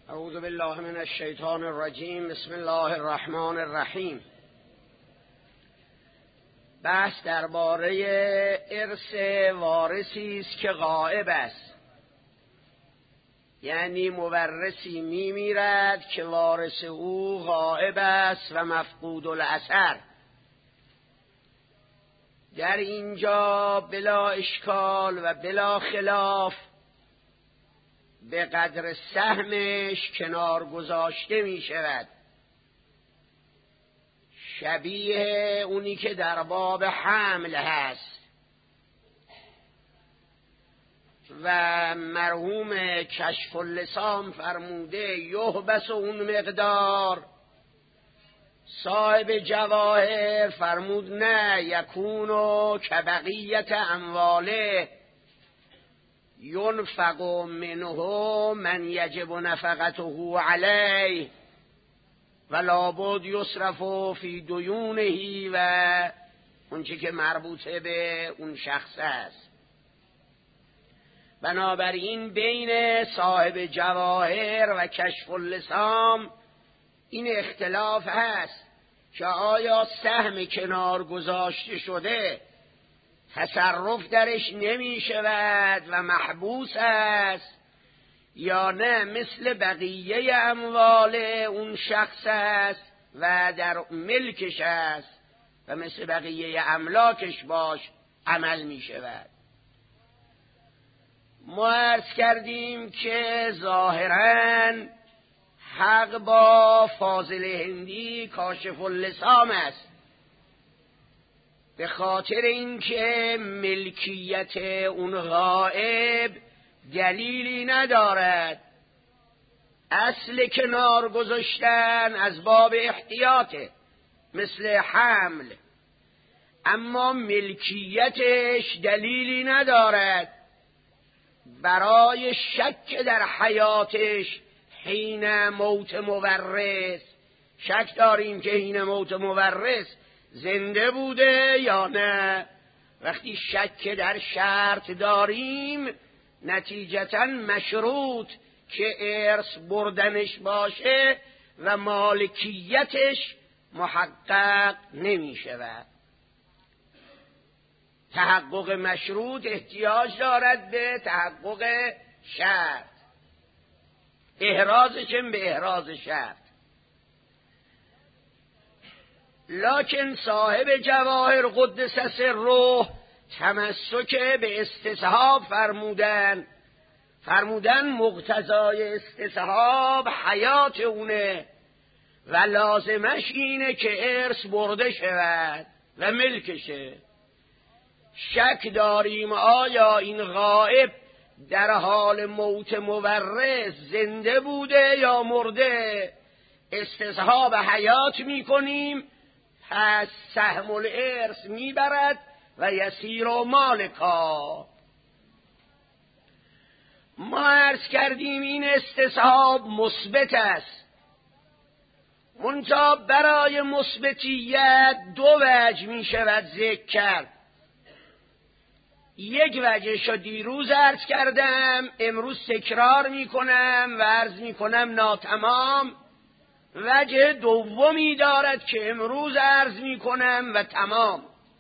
اعوذ بالله من الشیطان الرجیم. بسم الله الرحمن الرحیم. بحث درباره ارث وارثی است که غائب است، یعنی مورثی میمیرد که وارث او غائب است و مفقود الاثر. در اینجا بلا اشکال و بلا خلاف به قدر سهمش کنار گذاشته می شود، شبیه اونی که در باب حمل هست. و مرحوم کشف اللسان فرموده یحبس اون مقدار. صاحب جواهر فرمود نه، یکونو کبقیت امواله ینفق منه من یجب نفقته علیه و لابد یصرف فی دیونه و اونچه که مربوطه به اون شخص است. بنابراین بین صاحب جواهر و کشف اللسان این اختلاف هست که آیا سهم کنار گذاشته شده تصرف درش نمی شود و محبوس است، یا نه مثل بقیه اموال اون شخص است و در ملکش است و مثل بقیه املاکش باش عمل می شود. ما عرض کردیم که ظاهراً حق با فاضل هندی کاشف اللسان است، به خاطر اینکه ملکیت اون غائب دلیلی ندارد. اصل کنار گذاشتن از باب احتیاطه مثل حمل، اما ملکیتش دلیلی ندارد. برای شک در حیاتش حین موت مورث شک داریم که حین موت مورث زنده بوده یا نه. وقتی شک در شرط داریم نتیجتاً مشروط که ارث بردنش باشه و مالکیتش محقق نمی شود. تحقق مشروط احتیاج دارد به تحقق شرط، احرازشم به احراز شرط. لکن صاحب جواهر قدس سره تمسک به استصحاب فرمودن مقتضای استصحاب حیات اونه و لازمش اینه که ارث برده شود و ملکشه. شک داریم آیا این غائب در حال موت مورث زنده بوده یا مرده. استصحاب حیات میکنیم، پس سهم الارث میبرد و یسیر و مالکا. ما عرض کردیم این استصحاب مثبت است، منتها برای مثبتیت دو وجه می شود ذکر کرد. یک وجهشو دیروز عرض کردم، امروز تکرار می کنم و عرض می کنم ناتمام. وجه دومی دارد که امروز عرض می کنم و تمام.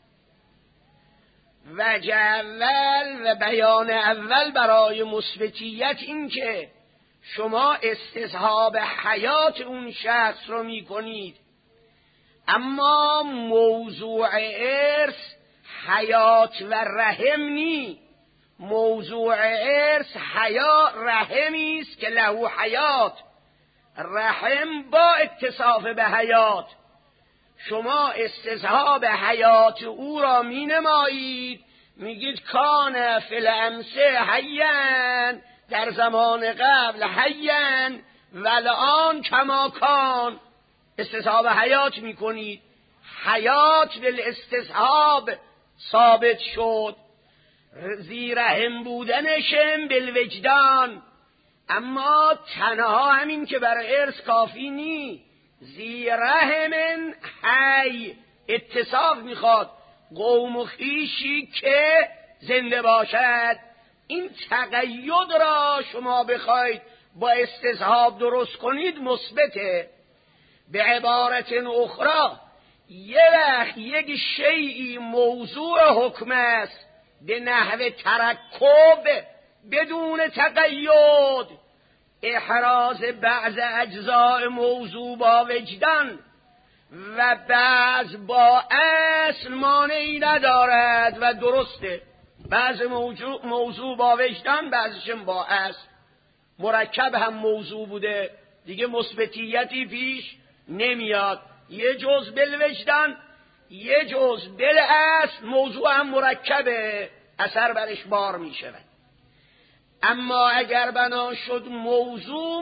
وجه اول و بیان اول برای مثبتیت این که شما استصحاب حیات اون شخص رو می کنید، اما موضوع ارث حیات و رحم نی. موضوع ارث رحمی است که له حیات، رحم با اتصاف به حیات. شما استصحاب حیات او را می نمایید، میگید کان فی الامس حیاً، در زمان قبل حیاً و الان کما کان. استصحاب حیات می کنید، حیات بالاستصحاب ثابت شد، زیرهم بودنشم بالوجدان. اما تنها همین که برای ارث کافی نی، زیرهم حی اتصاف میخواد، قوم و خویشی که زنده باشد. این تقید را شما بخواید با استصحاب درست کنید مثبته. به عبارت اخرى یه وقت یک شیئی موضوع حکم است به نحو ترکب بدون تقید، احراز بعض اجزاء موضوع با وجدان و بعض با اصل مانعی ندارد و درسته. بعض موضوع با وجدان، بعضشم با اصل. مرکب هم موضوع بوده دیگه مثبتیتی پیش نمیاد. یه جز بالوجدان، یه جز بالاصل، موضوع هم مرکبه، اثر برش بار میشود. اما اگر بنا شد موضوع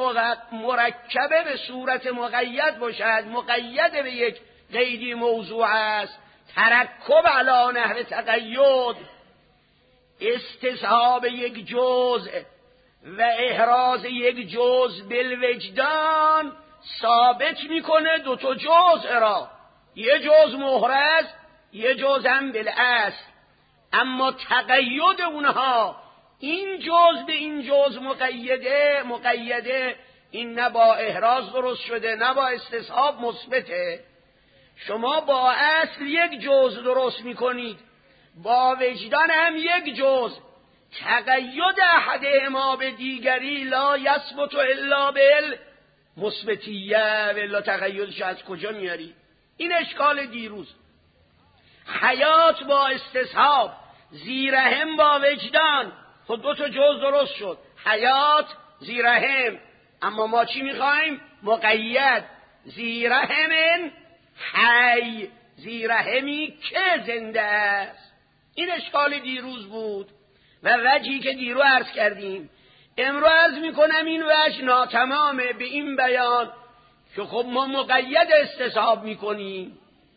مرکبه به صورت مقید باشد، مقید به یک قیدی موضوع است، ترکب علی نحو تقید، استصحاب یک جزء و احراز یک جزء بالوجدان ثابت میکنه دو تا جزء را، یه جزء محرز، یه جزء هم بالاصل. اما تقید اونها، این جزء به این جزء مقیده، این نه با احراز درست شده نه با استصحاب مثبته. شما با اصل یک جزء درست میکنید، با وجدان هم یک جزء. تقید احدهما به دیگری لا یثبت الا بالمثبتیه، والا تقیدش از کجا میاری؟ این اشکال دیروز. حیات با استصحاب، زیرهم با وجدان، خود دو تا جزء درست شد، حیات زیرهم. اما ما چی میخوایم؟ مقید. زیرهم حی، زیرهمی که زنده است. این اشکال دیروز بود و وجهی که دیرو عرض کردیم. امروز عرض میکنم این وجه ناتمامه به این بیان که خب ما مقید استصحاب میکنیم،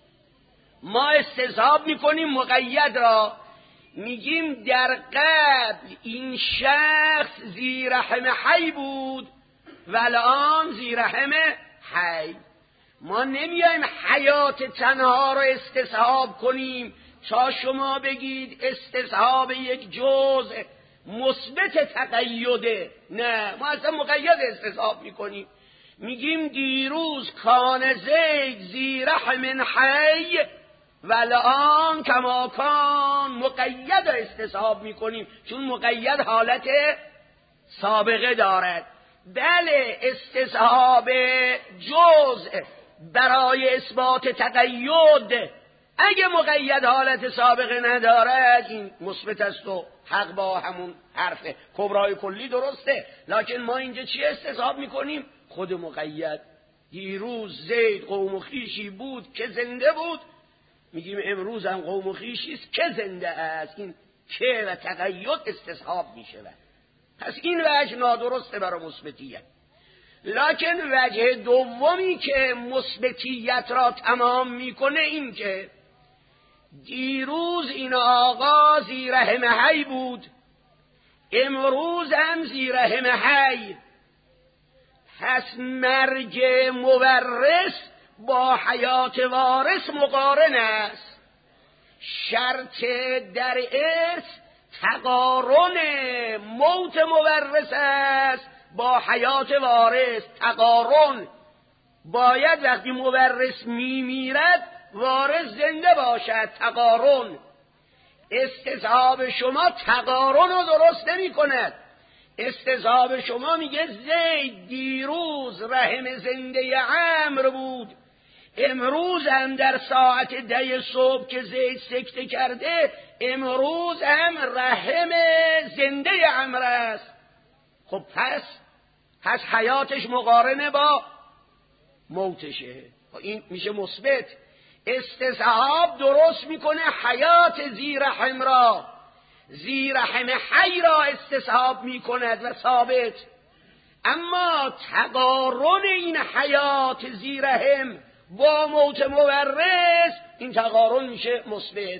ما استصحاب میکنیم مقید را. میگیم در قبل این شخص زیرحم حی بود و الان زیرحم حی. ما نمیایم حیات تنها را استصحاب کنیم تا شما بگید استصحاب یک جزء مثبت تقیده. نه، ما اصلا مقید استصحاب میکنیم. میگیم دیروز کان زید زیرحم حی و الان کما کان مقید استصحاب میکنیم، چون مقید حالت سابقه دارد. بله، استصحاب جزء برای اثبات تقید اگه مقید حالت سابقه ندارد این مثبت است و حق با همون حرف کبرای کلی درسته. لکن ما اینجا چی استصحاب میکنیم؟ خود مقید. دیروز زید قوم و خویشی بود که زنده بود، میگیم امروز هم قوم و خویشی است که زنده است. این که و تقید استصحاب میشود. پس این وجه نادرسته برای مثبتیت. لکن وجه دومی که مثبتیت را تمام میکنه این که دیروز این آقا زیرحم حی بود، امروز هم زیرحم حی. پس مرگ مورث با حیات وارث مقارن است. شرط در ارث تقارن موت مورث است با حیات وارث. تقارن باید وقتی مورث میمیرد وارث زنده باشد. تقارن. استصحاب شما تقارن رو درست نمی کند. استصحاب شما میگه زید دیروز رحم زنده عمرو بود، امروز هم در ساعت 10 صبح که زید سکته کرده امروز هم رحم زنده عمرو است. خب پس حیاتش مقارنه با موتشه. این میشه مثبت. استصحاب درست میکنه حیات زیرحم را، زیرحم حی را استصحاب میکند و ثابت. اما تقارن این حیات زیرحم با موت مورث، این تقارن میشه مثبت.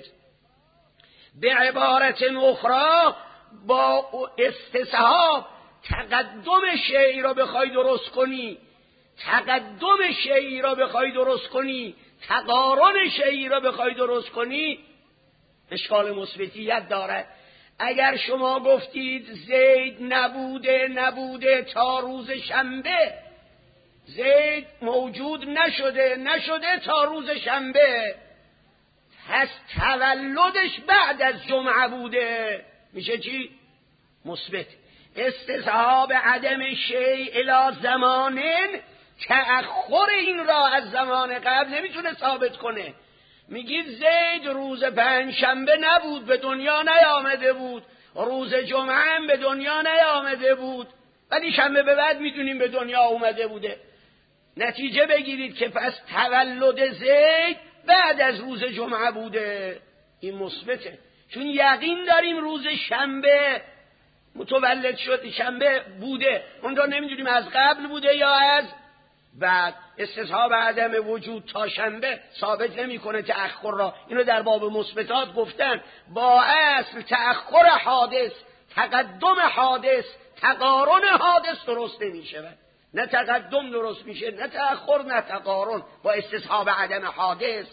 به عبارت اخرى با استصحاب تقدم شیء را بخوای درست کنی، تقدم شیء را بخوای درست کنی، تقارن شیء را بخوای درست کنی، اشکال مثبتیت دارد. اگر شما گفتید زید نبوده تا روز شنبه، زید موجود نشده تا روز شنبه، پس تولدش بعد از جمعه بوده، میشه چی؟ مثبت. استصحاب عدم شیء الی زمانن، تأخر این را از زمان قبل نمیتونه ثابت کنه. میگید زید روز پنجشنبه نبود، به دنیا نیامده بود، روز جمعه هم به دنیا نیامده بود، ولی شنبه به بعد میدونیم به دنیا اومده بوده. نتیجه بگیرید که پس تولد زید بعد از روز جمعه بوده، این مثبته، چون یقین داریم روز شنبه متولد شد، شنبه بوده، اون رو نمیدونیم از قبل بوده یا از بعد. استصحاب عدم وجود تا شنبه ثابت نمیکنه تأخر را. اینو در باب مثبتات گفتن، با اصل تأخر حادث، تقدم حادث، تقارن حادث درست نمیشه، نه تقدم درست میشه، نه تأخر، نه تقارن با استصحاب عدم حادث.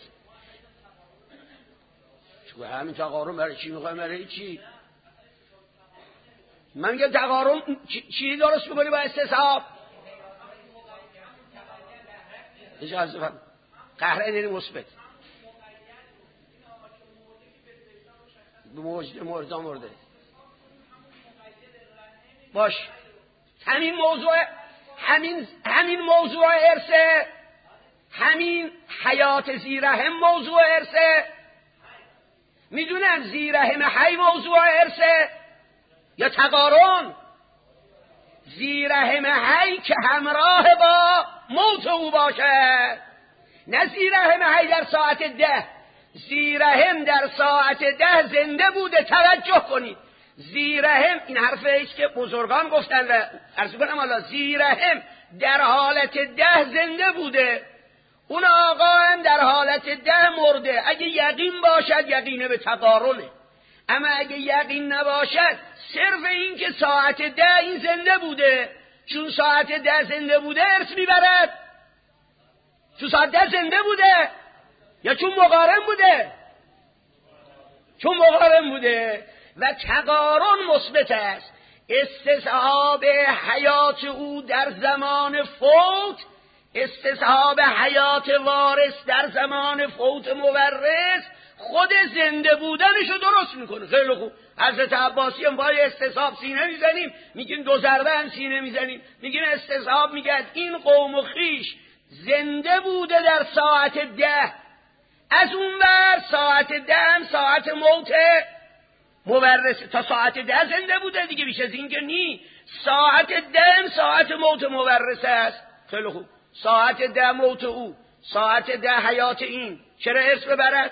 چون همین تقارن برای چی میخوایم؟ برای چی؟ من میگم تقارن چی درست میکنی با استصحاب؟ اجازه بفرمایید. قهرن یعنی مثبت، مرده باش. همین موضوع ارثه، همین حیات زیرهم موضوع ارثه. میدونن زیرهم حی موضوع ارثه یا تقارن؟ زیرهم حی که همراه با موت او باشد، نه زیرهم حی در ساعت 10. زیرهم در ساعت 10 زنده بوده. توجه کنید، زیرهم، این حرفی است که بزرگان گفتن و عرض کنم حالا، زیرهم در حالت 10 زنده بوده، اون آقا هم در حالت 10 مرده. اگه یقین باشد یقینه به تقارنه، اما اگه یقین نباشد صرف این که ساعت 10 این زنده بوده، چون ساعت 10 زنده بوده ارث میبرد. چون ساعت 10 زنده بوده یا چون مقارن بوده؟ چون مقارن بوده. و تقارن مثبت است. استصحاب حیات او در زمان فوت، استصحاب حیات وارث در زمان فوت مورث، خود زنده بودنشو درست میکنه. خیلی خوب. حضرت عباسی هم باید استصحاب سینه میزنیم، میگیم دو ضربه هم سینه میزنیم، میگیم استصحاب میگه این قوم و خیش زنده بوده در ساعت 10، از اون ور ساعت 10 هم ساعت موت مورث، تا ساعت 10 زنده بوده دیگه، بیش از این که نی. ساعت 10 هم ساعت موت مورث است. خیلی خوب. ساعت 10 موت او، ساعت 10 حیات این، چرا ارث ببرد؟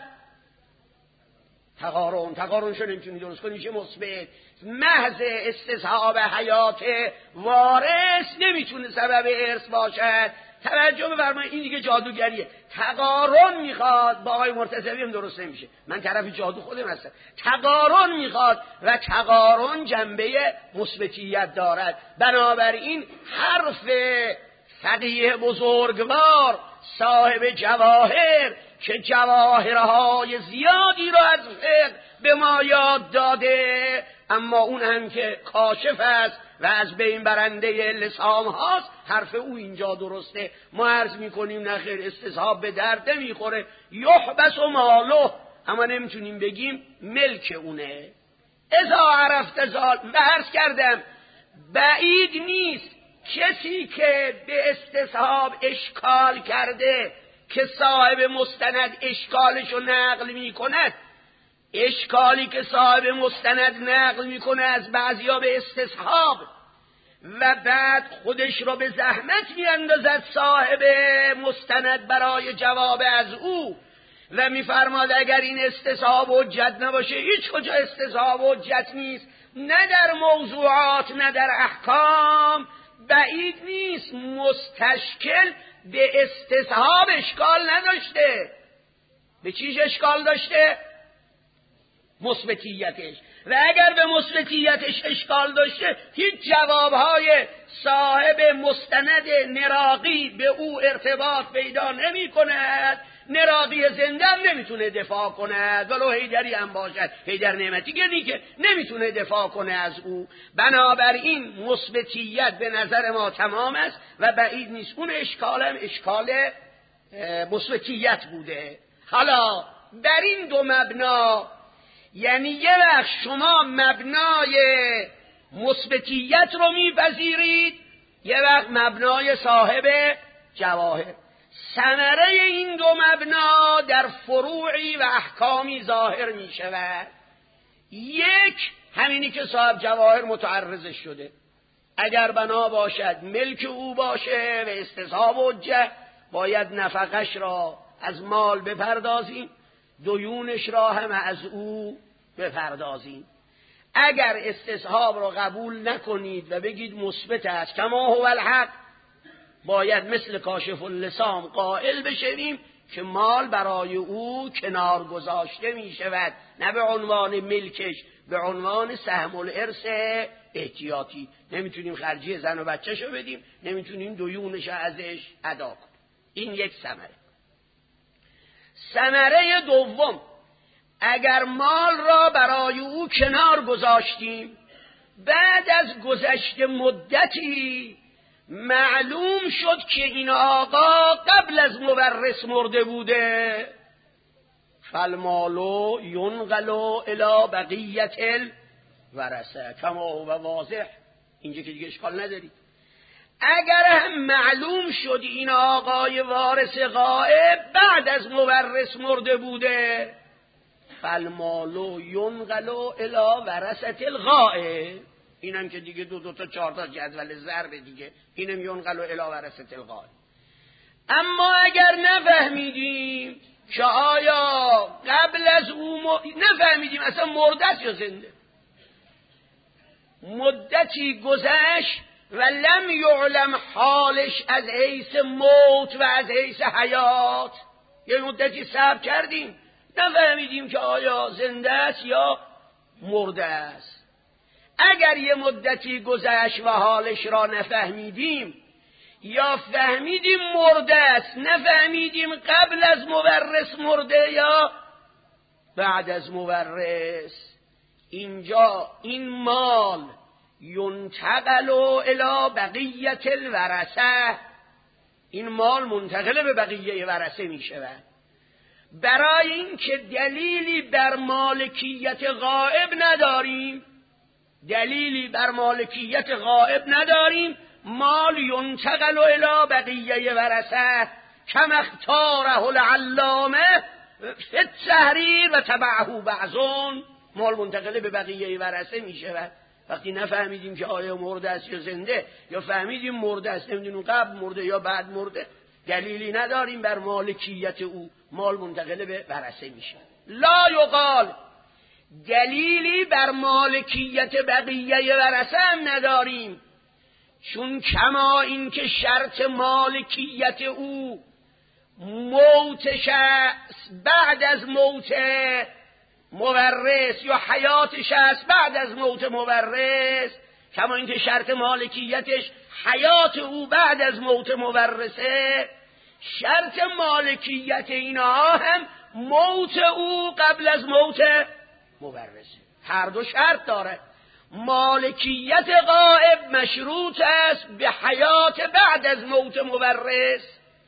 تقارن شو نمیتونی درست کنی، میشه مثبت. محض استصحاب حیات وارث نمیتونه سبب ارث باشد. توجه بفرمایید، این دیگه جادوگریه. تقارن میخواد، با آقای مرتضوی هم درست نمیشه، من طرف جادو خودم هستم. تقارن میخواد و تقارن جنبه مثبتیت دارد. بنابراین حرف فقیه بزرگوار صاحب جواهر که جواهرهای زیادی را از فقه به ما یاد داده، اما اون هم که کاشف است و از بین برنده لسان هاست، حرف او اینجا درسته. ما عرض میکنیم نخیر، استصحاب به درد نمیخوره، یحبس و ماله، اما نمیتونیم بگیم ملک اونه. اذا عرفت زال، و عرض کردم بعید نیست کسی که به استصحاب اشکال کرده که صاحب مستند اشکالشو نقل میکند، اشکالی که صاحب مستند نقل میکنه از بعضیا به استصحاب و بعد خودش رو به زحمت میاندازد صاحب مستند برای جواب از او و میفرماد اگر این استصحاب حجت نباشه هیچ کجا استصحاب حجت نیست، نه در موضوعات نه در احکام. بعید نیست مستشکل به استصحاب اشکال نداشته. به چیش اشکال داشته؟ مثبتیتش. و اگر به مثبتیتش اشکال داشته هیچ جوابهای صاحب مستند نراقی به او ارتباط پیدا نمی کند، نراقی زنده هم نمیتونه دفاع کنه، ولو حیدری هم باشد، حیدر نعمتی که نمیتونه دفاع کنه از او. بنابراین مثبتیت به نظر ما تمام است و بعید نیست اون اشکال هم اشکال مثبتیت بوده. حالا در این دو مبنا، یعنی یه وقت شما مبنای مثبتیت رو میپذیرید، یه وقت مبنای صاحب جواهر. ثمره این دو مبنا در فروعی و احکامی ظاهر می شود. یک، همینی که صاحب جواهر متعرض شده، اگر بنا باشد ملک او باشه و استصحاب حجه، باید نفقش را از مال بپردازیم، دیونش را هم از او بپردازیم. اگر استصحاب را قبول نکنید و بگید مثبت است کما هو الحق، باید مثل کاشف اللسان قائل بشویم که مال برای او کنار گذاشته می شود، نه به عنوان ملکش، به عنوان سهم الارث احتیاطی. نمیتونیم خرجی زن و بچه‌شو بدیم، نمیتونیم دیونش ازش ادا کنیم. این یک ثمره. ثمره دوم، اگر مال را برای او کنار گذاشتیم، بعد از گذشت مدتی معلوم شد که این آقا قبل از مورث مرده بوده، فالمال ینقل الی بقیة الورثه کما هو واضح. اینجا که دیگه اشکال نداری. اگر هم معلوم شد این آقای وارث غائب بعد از مورث مرده بوده، فالمال ینقل الی ورثة الغائب. اینم که دیگه دو تا چهار تا جدول ضرب دیگه، اینم ینقل الی ورثة الغائب. اما اگر نفهمیدیم که آیا قبل از او نفهمیدیم اصلا مرده است یا زنده، مدتی گذشت و لم یعلم حالش از حیث موت و از حیث حیات، یه مدتی صبر کردیم نفهمیدیم که آیا زنده است یا مرده است. اگر یه مدتی گذشت و حالش را نفهمیدیم، یا فهمیدیم مرده است نفهمیدیم قبل از مورث مرده یا بعد از مورث، اینجا این مال ینتقل الی بقیة الورثه، این مال منتقل به بقیه ورثه می شود. برای این که دلیلی بر مالکیت غائب نداریم، دلیلی بر مالکیت غائب نداریم، مال ینتقل الی بقیه ورثه کما اختاره العلامه فی التحریر و تبعه بعضون. مال منتقل به بقیه ورثه می شود وقتی نفهمیدیم که آیا مرده است یا زنده، یا فهمیدیم مرده است نمیدونیم قبل مرده یا بعد مرده، دلیلی نداریم بر مالکیت او، مال منتقل به ورثه می شود. لا یقال، دلیلی بر مالکیت بقیه ورثه هم نداریم، چون کما این که شرط مالکیت او موتش است بعد از موت مورث یا حیاتش است بعد از موت مورث، کما این که شرط مالکیتش حیات او بعد از موت مورثه، شرط مالکیت اینها هم موت او قبل از موت مورثه. هر دو شرط داره. مالکیت غائب مشروط است به حیات بعد از موت مورث،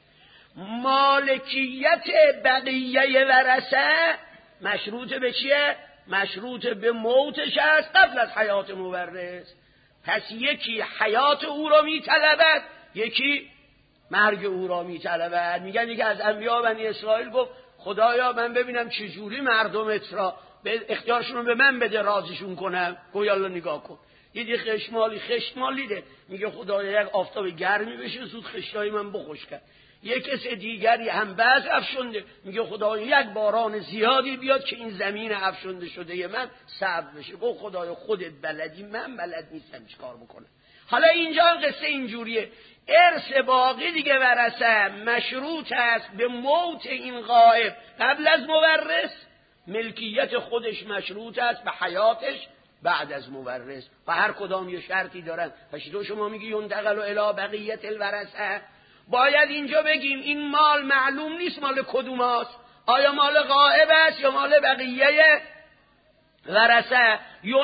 مالکیت بقیه ورثه مشروط به چیه؟ مشروط به موتش است قبل از حیات مورث. پس یکی حیات او را میطلبد، یکی مرگ او را میطلبد. میگن یکی از انبیا بنی اسرائیل گفت خدایا من ببینم چجوری مردمت را به اختیارشون رو به من بده راضیشون کنم. گوی الله نگاه کن، یه خشمالیده، میگه خدایا یک آفتاب گرمی بشه زود خشتای من بخوش کرد. یک کس دیگری هم بعض افشنده، میگه خدایا یک باران زیادی بیاد که این زمین افشنده شده من صعب بشه. گفت خدایا خودت بلدی، من بلد نیستم چیکار بکنم. حالا اینجا قصه اینجوریه، ارث باقی دیگه ورثه مشروط است به موت این غائب قبل از مورث، ملکیت خودش مشروط است به حیاتش بعد از مورث، و هر کدام یه شرطی دارن. پس تو شما میگی ینتقل الی بقیة الورثه، باید اینجا بگیم این مال معلوم نیست مال کدوم هاست، آیا مال غائب است یا مال بقیه ورثه.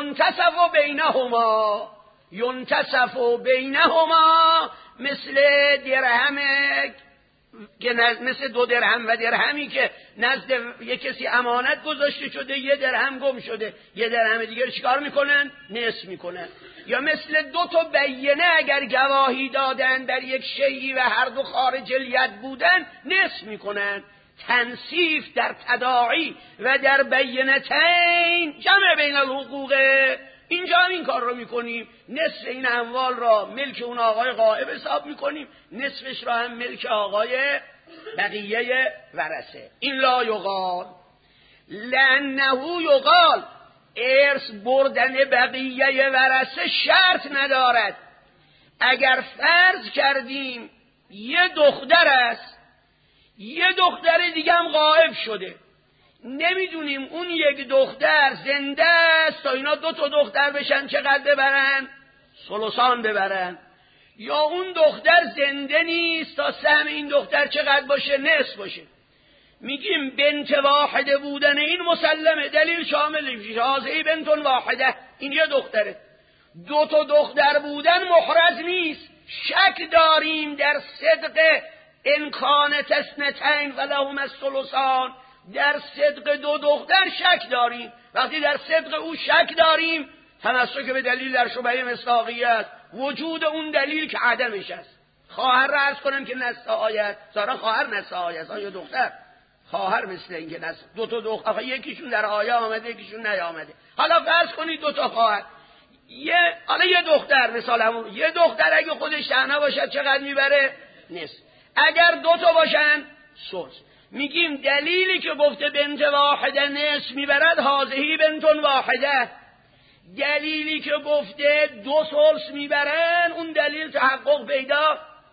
ینتصف بینهما مثل درهم که مثل 2 درهم و درهمی که نزد یک کسی امانت گذاشته شده، 1 درهم گم شده، 1 درهم دیگر چیکار میکنن؟ نصف میکنن. یا مثل 2 تا بینه اگر گواهی دادن در یک شیئی و هر دو خارج الید بودن نصف میکنن. تنصیف در تداعی و در بینتین جمع بین الحقوق، اینجا هم این کار رو میکنیم. نصف این اموال را ملک اون آقای غائب حساب میکنیم، نصفش را هم ملک آقای بقیه ورثه. این لا یقال لانه یقال، ارث بردن بقیه ورثه شرط ندارد. اگر فرض کردیم یه دختر است، یه دختر دیگه هم غائب شده، نمیدونیم اون یک دختر زنده است تا اینا 2 تا دختر بشن چقدر ببرن؟ ثلثان ببرن، یا اون دختر زنده نیست تا سهم این دختر چقدر باشه؟ نصف باشه. میگیم بنت واحده بودن این مسلمه، دلیل شامل شازهی بنتون واحده، این یه دختره. 2 تا دختر بودن محرز نیست، شک داریم در صدق انکانت اثنتین و لهم الثلثان، در صدق 2 دختر شک داریم. وقتی در صدق او شک داریم، تمسک به دلیل در شبهه مصداقیه است، وجود اون دلیل که عدمش است. خواهر را عرض کنم که نص آیت، ظاهرا خواهر نص آیت، یا دختر خواهر مثل این که نص 2 تا دختر، یکیشون در آیه آمده یکیشون نیامده. حالا فرض کنید 2 تا خواهر، حالا یه دختر، مثال همون یه دختر اگه خودش تنها باشد چقدر میبره؟ نصف. اگر 2 تا باشن ثلث. میگیم دلیلی که گفته بنت واحده نصف میبرد هذهی بنتون واحده، دلیلی که گفته 2 ثلث میبرن اون دلیل تحقق پیدا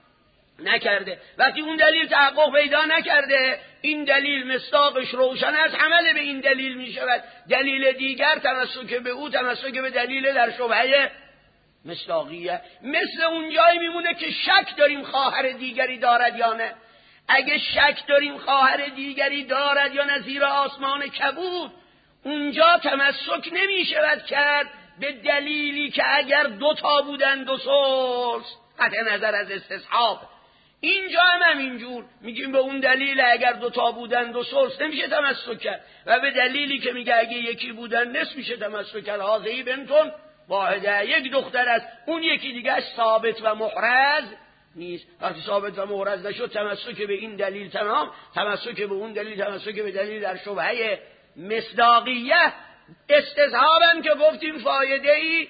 نکرده. وقتی اون دلیل تحقق پیدا نکرده، این دلیل مصداقش روشن است، عمل به این دلیل میشود. دلیل دیگر تمسک به او تمسک به دلیل در شبهه مصداقیه. مثل اون جایی میمونه که شک داریم خواهر دیگری دارد یا نه. اگه شک داریم خواهر دیگری دارد یا نه زیر آسمان کبود، اونجا تمسک نمی شود کرد به دلیلی که اگر 2 تا بودن 2 ثلث، قطع نظر از استصحاب. اینجا هم همینجور میگیم به اون دلیل اگر 2 تا بودن 2 ثلث نمیشه تمسک کرد، و به دلیلی که میگه اگه یکی بودن نصف میشه تمسک کرد. هذهی بنتون واحده، یک دختر است، اون یکی دیگه ثابت و محرز نیست. وقتی ثابت و محرز نشد تمسک به این دلیل تمام، تمسک به اون دلیل تمسک به دلیل در شبهه مصداقیه. استصحابم که گفتیم فایده ای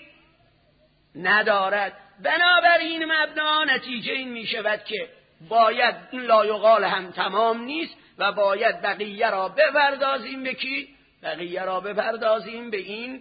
ندارد. بنابراین مبنا نتیجه این می شود که باید این لایقال هم تمام نیست و باید بقیه را بپردازیم به کی؟ بقیه را بپردازیم به این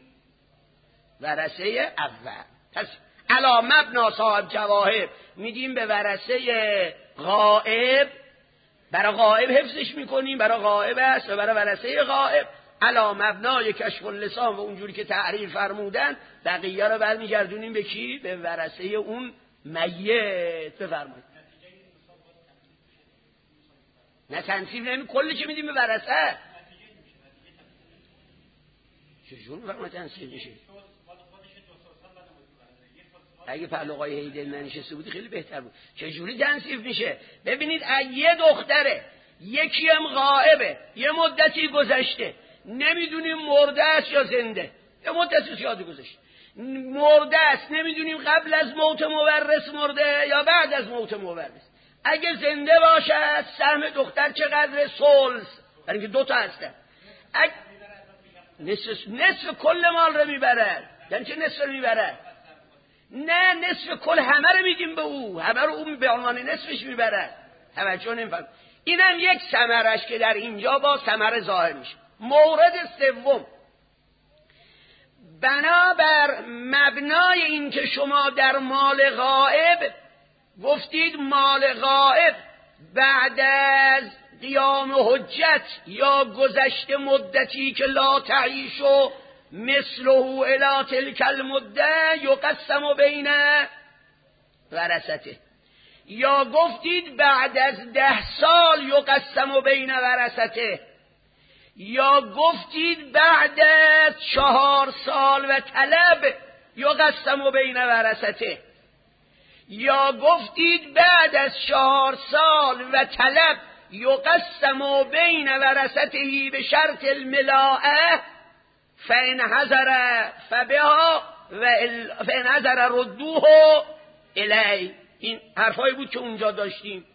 ورثه اول. پس علا مبنا صاحب جواهر میدیم به ورثه غائب، برای غائب حفظش میکنیم، برای غائب است و برای ورثه غائب علا مبنای کشف اللسان و اونجوری که تعریف فرمودن بقیه رو برمیگردونیم به کی؟ به ورثه اون میت. بفرمایید. نه تنصیف نمی، کلی چه میدیم به ورثه؟ چجور فرمایید تنصیف میشه؟ اگه پهلوقای هیدر ننشسته بودی خیلی بهتر بود. چجوری تنصیف میشه؟ ببینید یه دختره، یکی هم غائبه، یه مدتی گذشته، نمیدونیم مرده است یا زنده، یه مدتی زیادی گذشته، مرده است نمیدونیم قبل از موت مورث مرده یا بعد از موت مورث. اگه زنده باشه سهم دختر چقدره؟ ثلث، برای اینکه 2 تا هستن. نصف کل مال رو میبره. یعنی چه نصف رو میبره؟ نه نصف کل همه رو میدیم به او، همه رو اون به عنوان نصفش میبره. توجه نمی‌فرمایید. اینم یک ثمرش که در اینجا با ثمره ظاهر میشه. مورد سوم، بنابر مبنای این که شما در مال غائب گفتید مال غائب بعد از قیام حجت یا گذشته مدتی که لا تعیش و مثله الی تلک المده یقسم بین ورثته، یا گفتید بعد از 10 سال یقسم بین ورثته، یا گفتید بعد از 4 سال و طلب یقسم بین ورثته، یا گفتید بعد از 4 سال و طلب یقسم بین ورثته به شرط الملاءه فإن حضر فبها فإن حضر ردوه الی. این حرفایی بود که اونجا داشتیم.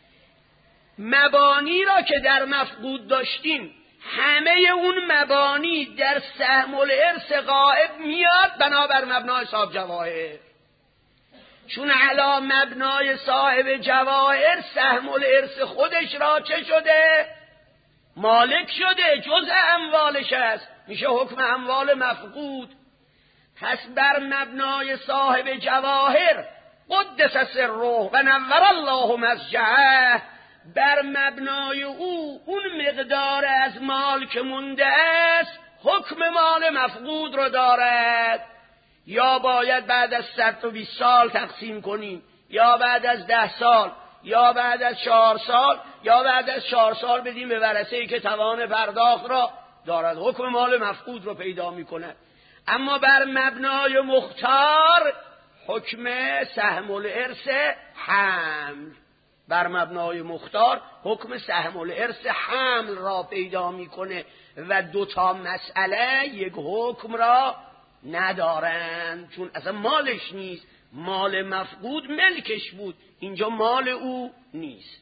مبانی را که در مفقود داشتیم، همه اون مبانی در سهم الارث غائب میاد بنابر مبنای صاحب جواهر، چون علا مبنای صاحب جواهر سهم الارث خودش را چه شده؟ مالک شده، جزء اموالش است، میشه حکم اموال مفقود. پس بر مبنای صاحب جواهر قدس سره و نور الله مسجعه، بر مبنای اون مقدار از مال که مونده است حکم مال مفقود رو دارد. یا باید بعد از 120 سال تقسیم کنیم، یا بعد از 10 سال، یا بعد از 4 سال، یا بعد از 4 سال بدیم به ورثه‌ای که توان پرداخت را دارد. حکم مال مفقود رو پیدا میکنه. اما بر مبنای مختار حکم سهم الارث حمل، بر مبنای مختار حکم سهم الارث حمل را پیدا میکنه و 2 تا مسئله یک حکم را ندارند، چون اصلا مالش نیست. مال مفقود ملکش بود، اینجا مال او نیست.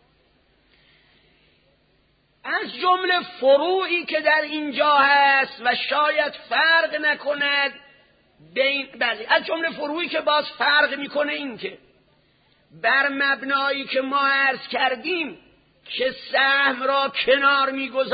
از جمله فروعی که در اینجا هست و شاید فرق نکند از جمله فروعی که باز فرق میکنه این که بر مبنایی که ما عرض کردیم که سهم را کنار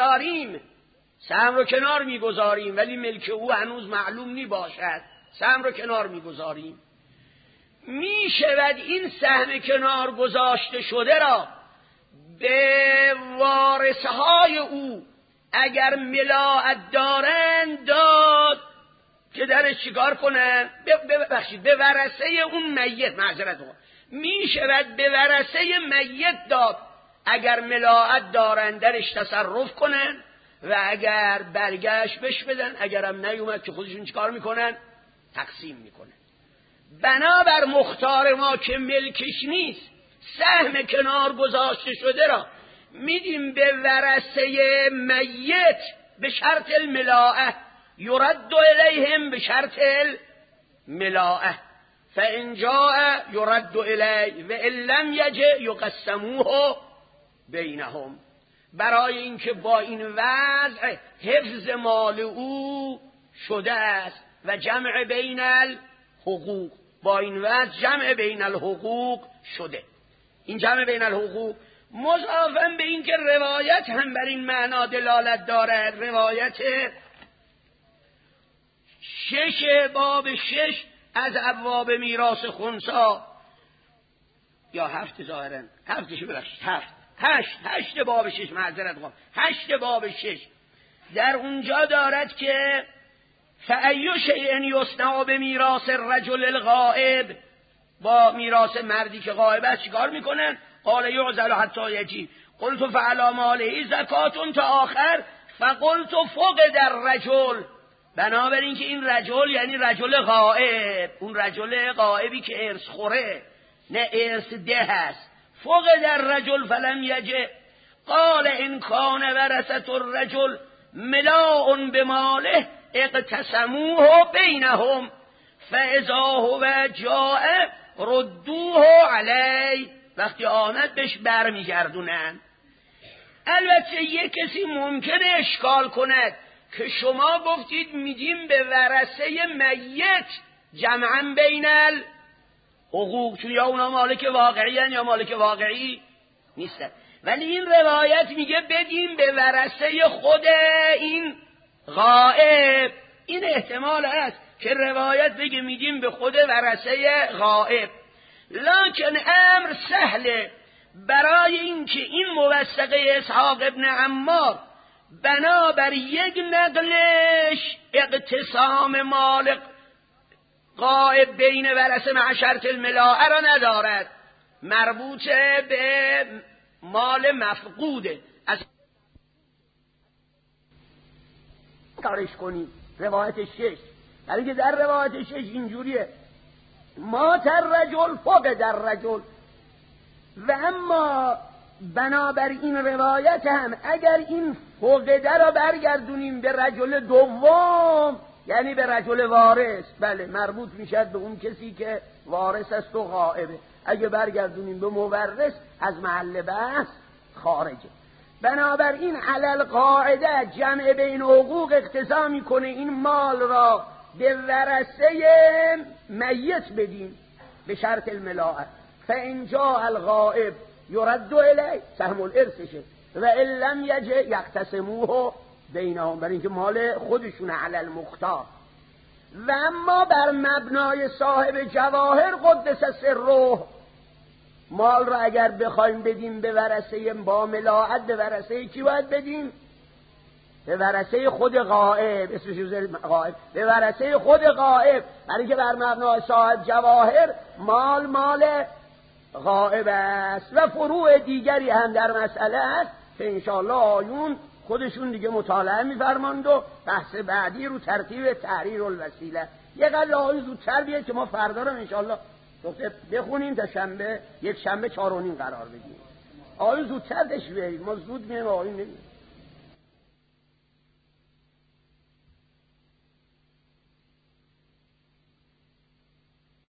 میگذاریم ولی ملک او هنوز معلوم نی باشد، سهم را کنار میگذاریم، میشود این سهم کنار گذاشته شده را به وارثهای او اگر ملاءت دارند داد که درش چیکار کنن؟ به ورثه اون میت، معذرت میخوام، میشود به ورثه میت داد اگر ملاءت دارند درش تصرف کنن و اگر برگشت بش بدن، اگرم نیومد که خودشون چیکار میکنن؟ تقسیم میکنن. بنابر مختار ما که ملکش نیست، سهم کنار گذاشته شده را میدیم به ورثه میت به شرط الملاءه، یرد الیهم به شرط الملاءه، فان جاء یرد الی و ان لم یجئ یقسموه بینهم. برای اینکه با این وضع حفظ مال او شده است و جمع بین الحقوق، با این وضع جمع بین الحقوق شده. این جمع بین الحقوق مضافاً به این که روایت هم بر این معنا دلالت دارد. روایت 6 باب 6 از ابواب میراث خنثی، یا 7 ظاهراً، 8 باب 6 معذرت میخوام، 8 باب 6 در اونجا دارد که فأی شیء یصنع بمیراث الرجل الغائب، با میراث مردی که غایب است چیکار میکنن؟ قال یعزل حتی یجی، قلت فعلی ماله زکات تا آخر، فقلت فقد الرجل. بنابراین که این رجل یعنی رجل غائب، اون رجل غائبی که ارث خوره نه ارث ده هست. فقد الرجل فلم یجه، قال ان کان ورثة الرجل ملاء بماله اقتسموه بینهم فاذا هو جاء ردوه علی. وقتی آمد بهش برمیگردونن. البته یک کسی ممکنه اشکال کند که شما گفتید میدیم به ورثه میت جمعا بین الحقوق، چون یا اونا مالک واقعی هن یا مالک واقعی نیستن، ولی این روایت میگه بدیم به ورثه خود این غائب. این احتمال است که روایت بگه میدیم به خود ورثه غائب، لکن امر سهله. برای اینکه این موثقه اسحاق ابن عمار بنابر یک نقلش اقتسام مال غائب بین ورثه مع شرط الملاءه را ندارد، مربوط به مال مفقوده. از کارش کنیم. روایت 6 یعنی که در روایت 6 اینجوریه: ما تر رجل فوق در رجل. و اما بنابر این روایت هم اگر این فقده را برگردونیم به رجل دوم، یعنی به رجل وارث، بله مربوط میشد به اون کسی که وارث است و غائبه. اگه برگردونیم به مورث از محل بحث خارجه. بنابراین علل قاعده جمع بین حقوق اقتضا میکنه این مال را به ورثه میت بدیم به شرط الملاءه. فان جاء الغائب یرد الیه سهم الارثشه و ان لم یجئ یقتسموه بینهم، برای اینکه مال خودشونه علل مختار. و اما بر مبنای صاحب جواهر قدس سره، مال را اگر بخوایم بدیم به ورثه با ملاحت، به ورثه کی باید بدیم؟ به ورثه خود غائب، اسمش غائب، به ورثه خود غائب، برای که بر مبنای صاحب جواهر مال غائب است. و فروع دیگری هم در مسئله است که انشاءالله آیون خودشون دیگه مطالعه می‌فرماند و بحث بعدی رو ترتیب تحریر الوسیله. یه قدر آیون زودتر بیاد که ما فردا رو انشاءالله بخونیم تا شنبه، یک شنبه 4:30 قرار بگیریم. آیون زودتر تشریح بیارید، ما زود میایم آیون نمی‌ریم.